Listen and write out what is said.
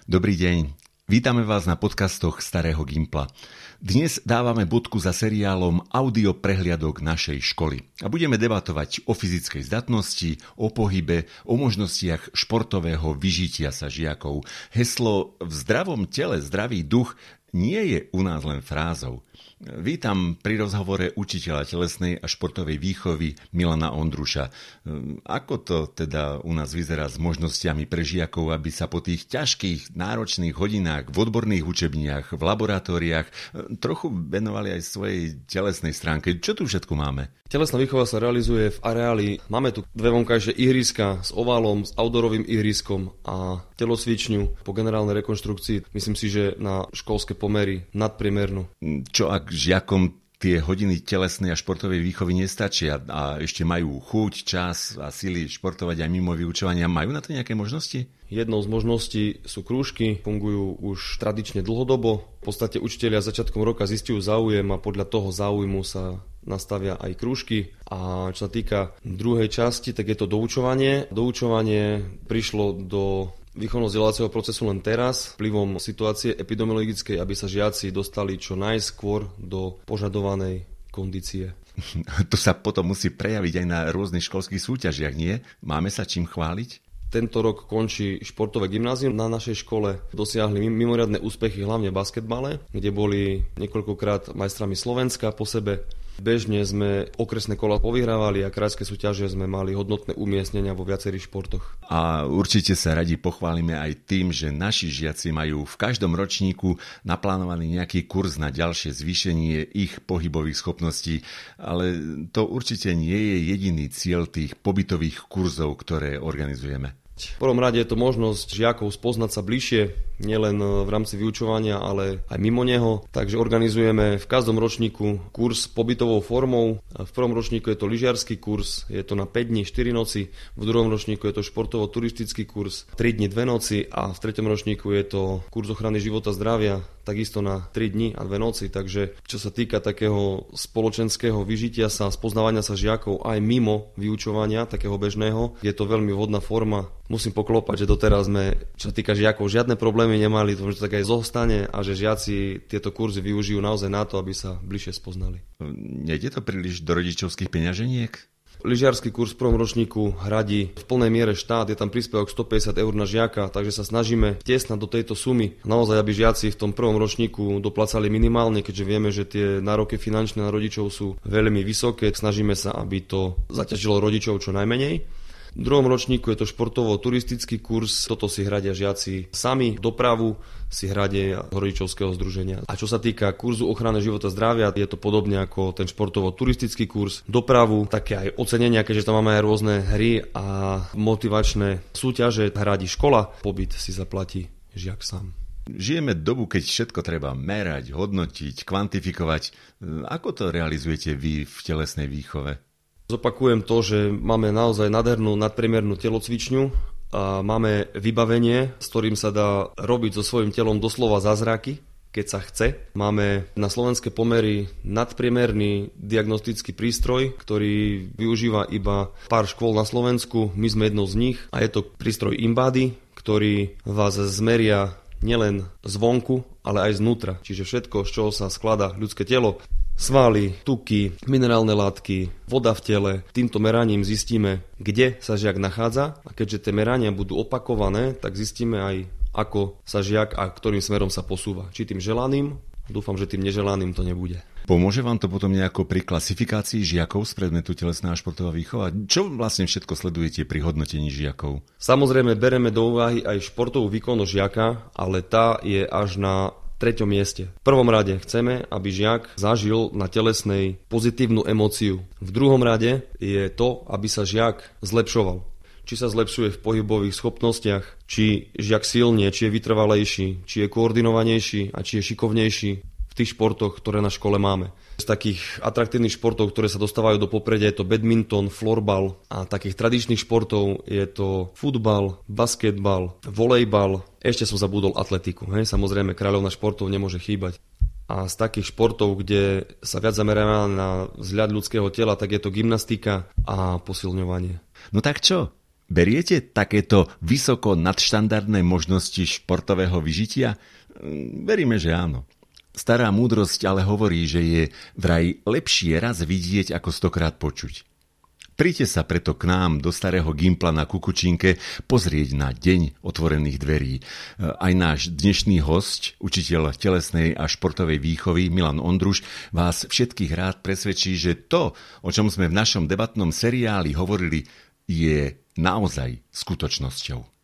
Dobrý deň. Vítame vás na podcastoch Starého Gimpla. Dnes dávame bodku za seriálom audio prehliadok našej školy. A budeme debatovať o fyzickej zdatnosti, o pohybe, o možnostiach športového vyžitia sa žiakov. Heslo v zdravom tele zdravý duch nie je u nás len frázou. Vítam pri rozhovore učiteľa telesnej a športovej výchovy Milana Ondruša. Ako to teda u nás vyzerá s možnosťami pre žiakov, aby sa po tých ťažkých, náročných hodinách v odborných učebniach, v laboratóriách trochu venovali aj svojej telesnej stránke? Čo tu všetko máme? Telesná výchova sa realizuje v areáli. Máme tu dve vonkajšie ihriska s oválom, s outdoorovým ihriskom a telocvičňu po generálnej rekonštrukcii. Myslím si, že na školské pomery nadpriemernú. Čo ak žiakom tie hodiny telesnej a športovej výchovy nestačia a ešte majú chuť, čas a sily športovať aj mimo vyučovania? Majú na to nejaké možnosti? Jednou z možností sú krúžky, fungujú už tradične dlhodobo. V podstate učitelia začiatkom roka zistujú záujem a podľa toho záujmu sa nastavia aj krúžky. A čo sa týka druhej časti, tak je to doučovanie. Doučovanie prišlo do výchovno-vzdelávacieho procesu len teraz, vplyvom situácie epidemiologickej, aby sa žiaci dostali čo najskôr do požadovanej kondície. To sa potom musí prejaviť aj na rôznych školských súťažiach, nie? Máme sa čím chváliť? Tento rok končí športové gymnázium na našej škole. Dosiahli mimoriadne úspechy hlavne v basketbale, kde boli niekoľkokrát majstrami Slovenska po sebe. Bežne sme okresné kola povyhrávali a krajské súťaže sme mali hodnotné umiestnenia vo viacerých športoch. A určite sa radi pochválime aj tým, že naši žiaci majú v každom ročníku naplánovaný nejaký kurz na ďalšie zvýšenie ich pohybových schopností, ale to určite nie je jediný cieľ tých pobytových kurzov, ktoré organizujeme. V prvom rade je to možnosť žiakov spoznať sa bližšie, nielen v rámci vyučovania, ale aj mimo neho. Takže organizujeme v každom ročníku kurz pobytovou formou. V prvom ročníku je to lyžiarsky kurz, je to na 5 dní, 4 noci. V druhom ročníku je to športovo-turistický kurz, 3 dní, 2 noci. A v treťom ročníku je to kurz ochrany života zdravia, takisto na 3 dní a 2 noci. Takže čo sa týka takého spoločenského vyžitia sa, spoznávania sa žiakov aj mimo vyučovania, takého bežného, je to veľmi vhodná forma. Musím poklopať, že doteraz sme, čo sa týka žiakov, žiadne problémy nemali, to tak aj zostane a že žiaci tieto kurzy využijú naozaj na to, aby sa bližšie spoznali. Nejde to príliš do rodičovských peňaženiek? Lyžiarsky kurz v prvom ročníku hradí v plnej miere štát, je tam príspevok 150 eur na žiaka, takže sa snažíme tesnať do tejto sumy. Naozaj, aby žiaci v tom prvom ročníku doplácali minimálne, keďže vieme, že tie nároky finančné na rodičov sú veľmi vysoké. Snažíme sa, aby to zaťažilo rodičov čo najmenej. V druhom ročníku je to športovo-turistický kurz, toto si hradia žiaci sami, dopravu si hradia rodičovského združenia. A čo sa týka kurzu ochrany života zdravia, je to podobne ako ten športovo-turistický kurz, dopravu, také aj ocenenia, keďže tam máme aj rôzne hry a motivačné súťaže, hradí škola, pobyt si zaplatí žiak sám. Žijeme dobu, keď všetko treba merať, hodnotiť, kvantifikovať. Ako to realizujete vy v telesnej výchove? Zopakujem to, že máme naozaj nádhernú nadpriemernú telocvičňu a máme vybavenie, s ktorým sa dá robiť so svojím telom doslova zázraky, keď sa chce. Máme na slovenské pomery nadpriemerný diagnostický prístroj, ktorý využíva iba pár škôl na Slovensku. My sme jednou z nich a je to prístroj InBody, ktorý vás zmeria nielen zvonku, ale aj znútra. Čiže všetko, z čoho sa skladá ľudské telo. Svaly, tuky, minerálne látky, voda v tele. Týmto meraním zistíme, kde sa žiak nachádza a keďže tie merania budú opakované, tak zistíme aj, ako sa žiak a ktorým smerom sa posúva. Či tým želaným, dúfam, že tým neželaným to nebude. Pomôže vám to potom nejako pri klasifikácii žiakov z predmetu telesná a športová výchova? Čo vlastne všetko sledujete pri hodnotení žiakov? Samozrejme, bereme do úvahy aj športovú výkonnosť žiaka, ale tá je až na 3. mieste. V prvom rade chceme, aby žiak zažil na telesnej pozitívnu emóciu. V druhom rade je to, aby sa žiak zlepšoval. Či sa zlepšuje v pohybových schopnostiach, či žiak silnie, či je vytrvalejší, či je koordinovanejší a či je šikovnejší v tých športoch, ktoré na škole máme. Z takých atraktívnych športov, ktoré sa dostávajú do popredia, je to badminton, florbal a takých tradičných športov je to futbal, basketbal, volejbal. Ešte som zabudol atletiku. Samozrejme, kráľovná športov nemôže chýbať. A z takých športov, kde sa viac zameriavame na vzhľad ľudského tela, tak je to gymnastika a posilňovanie. No tak čo? Beriete takéto vysoko nadštandardné možnosti športového vyžitia? Veríme, že áno. Stará múdrosť ale hovorí, že je vraj lepšie raz vidieť, ako 100-krát počuť. Príďte sa preto k nám do Starého Gimpla na Kukučínke pozrieť na Deň otvorených dverí. Aj náš dnešný hosť, učiteľ telesnej a športovej výchovy Milan Ondruš, vás všetkých rád presvedčí, že to, o čom sme v našom debatnom seriáli hovorili, je naozaj skutočnosťou.